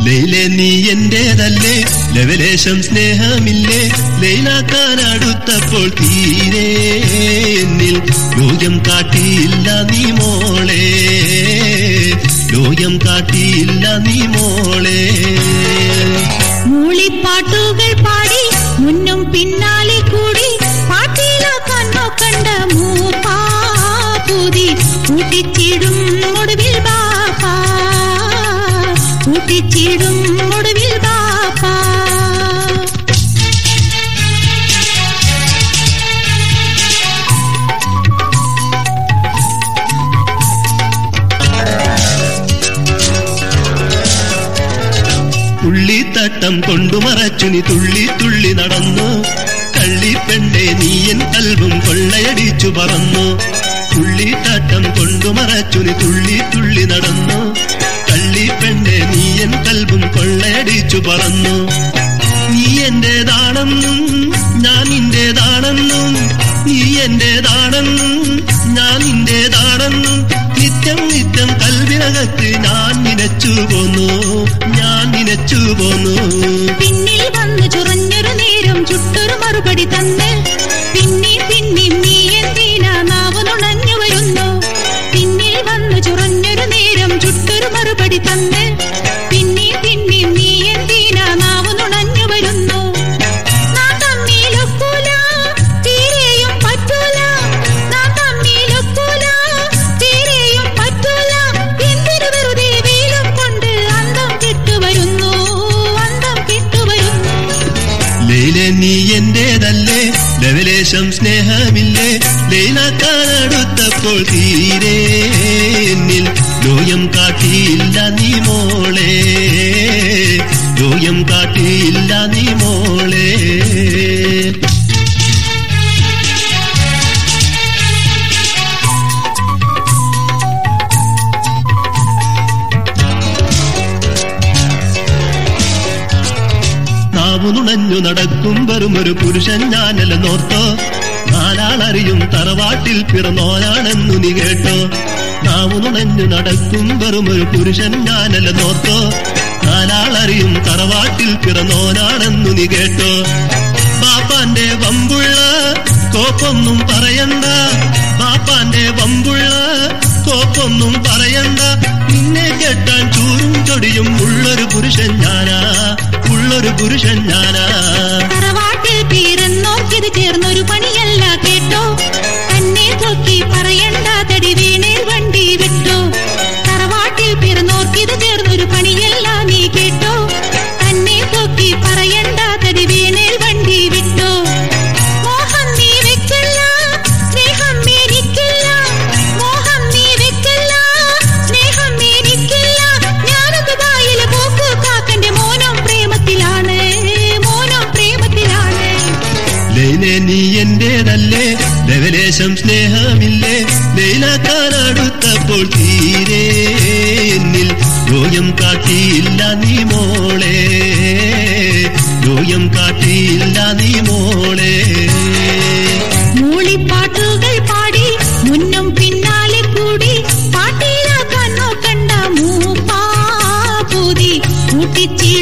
ലൈലേ നീ എന്റേതല്ലേ, ലവലേശം സ്നേഹമില്ലേ, ലൈലാക്കാൻ അടുത്തപ്പോൾ തീരെ എന്നിൽ ലോകം കാട്ടിയില്ല നീ മോളെ, ലോകം കാട്ടിയില്ല നീ മോളെ. മൂളിപ്പാട്ടുകൾ പാടി മുന്നും പിന്നാലെ കൂടി പാട്ടിലാക്കാൻ നോക്കണ്ട മൂപ്പാപൂതി കൂട്ടിച്ചിടും ഒടുവിൽ ബാപ്പാ, കൂട്ടിച്ചിടും ഒടുവിൽ ബാപ്പാ. തുള്ളിത്തട്ടം കൊണ്ടുമറച്ചു നീ തുള്ളി തുള്ളി നടന്നു, കള്ളിപ്പെണ്ണെ നീ എൻ കൽബും കൊള്ളയടിച്ചു പറന്നു. തുള്ളിത്തട്ടം കൊണ്ടുമറച്ചു നീ തുള്ളി തുള്ളി നടന്നു, കള്ളിപ്പെണ്ണെ നീ എൻ കൽബും കൊള്ളയടിച്ചു പറന്നു. നീ എന്റേതാണെന്നും ഞാൻ നിന്റേതാണെന്നും, നീ എന്റേതാണെന്നും ഞാൻ നിന്റേതാണെന്നും നിത്യം നിത്യം കൽവിനകത്ത് ഞാൻ നിനച്ചു പോന്നു, ഞാൻ നിനച്ചു പോന്നു. പിന്നിൽ വന്നു ചുറഞ്ഞൊരു നേരം ചുട്ടൊരു മറുപടി തന്ന്, പിന്നെയും പിന്നെയും നീ എന്തിനാ നാവ് നുണഞ്ഞു വരുന്നു. പിന്നിൽ വന്നു ചുറഞ്ഞൊരു നേരം ചുട്ടൊരു മറുപടി തന്ന്, പിന്നെയും പിന്നെയും നീ എന്തിനാ നാവ് നുണഞ്ഞു വരുന്നു. നാം തമ്മിലൊക്കൂല തീരെയും പറ്റൂല, നാം തമ്മിലൊക്കൂല തീരെയും പറ്റൂല. എന്തിനു വെറുതെ വെയിലും കൊണ്ട് അന്തം കെട്ടുവരുന്നു, അന്തം കെട്ടുവരുന്നു. ലൈലേ നീ എന്റേതല്ലേ, ലവലേശം സ്നേഹമില്ലേ, ലൈലാക്കാൻ അടുത്തപ്പോൾ തീരെ എന്നിൽ ലോകം കാട്ടിയില്ല നീ മോളെ, ലോകം കാട്ടിയില്ല നീ മോളെ. നുണഞ്ഞു നടക്കും വെറുമൊരു പുരുഷൻ ഞാനല്ല നോർത്തോ, നാലാളറിയും തറവാട്ടിൽ പിറന്നോനാണെന്നു നീ കേട്ടോ. നാവു നുണഞ്ഞു നടക്കും വെറുമൊരു പുരുഷൻ ഞാനല്ല നോർത്തോ, നാലാളറിയും തറവാട്ടിൽ പിറന്നോനാണെന്നു നീ കേട്ടോ. ബാപ്പാന്റെ വമ്പുള്ള കോപ്പൊന്നും പറയണ്ട, ബാപ്പാന്റെ വമ്പുള്ള കോപ്പൊന്നും പറയണ്ട. നിന്നെ കെട്ടാൻ ചൂരും ചൊടിയും ഉള്ളൊരു പുരുഷൻ ഞാനാ, ഉള്ളൊരു പുരുഷൻ ഞാനാ. തറവാട്ടിൽ പിറന്നോർക്കിത് ചേർന്നൊരു പണിയല്ല കേട്ടോ, തന്നെ പൊക്കി പറയണ്ട തടി വീണേൽ വണ്ടി വിട്ടോ. തറവാട്ടിൽ പിറന്നോർക്കിത് ചേർന്നൊരു പണിയല്ല നീ കേട്ടോ, തന്നെ പൊക്കി പറയണ്ട തടി വീണേൽ വണ്ടി വിട്ടോ. മോഹം നീ വെക്കല്ല, സ്നേഹം എനിക്കില്ല, മോഹം നീ വെക്കല്ല, സ്നേഹം എനിക്കില്ല. ഞാനൊക്കെ വായിലെ പോക്കു കാക്കന്റെ മോനം പ്രേമത്തിലാണ്, മോനം പ്രേമത്തിലാണ്. ലൈലേ നീ എന്റേതല്ലേ, ലവലേശം സ്നേഹമില്ലേ, ലൈലാക്കാൻ അടുത്തപ്പോൾ തീരെ എന്നിൽ ലോകം കാട്ടിയില്ല നീ മോളെ, ലോകം കാട്ടിയില്ല നീ മോളെ. മൂളിപ്പാട്ടുകൾ പാടി മുന്നും പിന്നാലെ കൂടി പാട്ടിലാക്കാൻ നോക്കണ്ട മൂപ്പാപൂതി കൂട്ടിച്ചി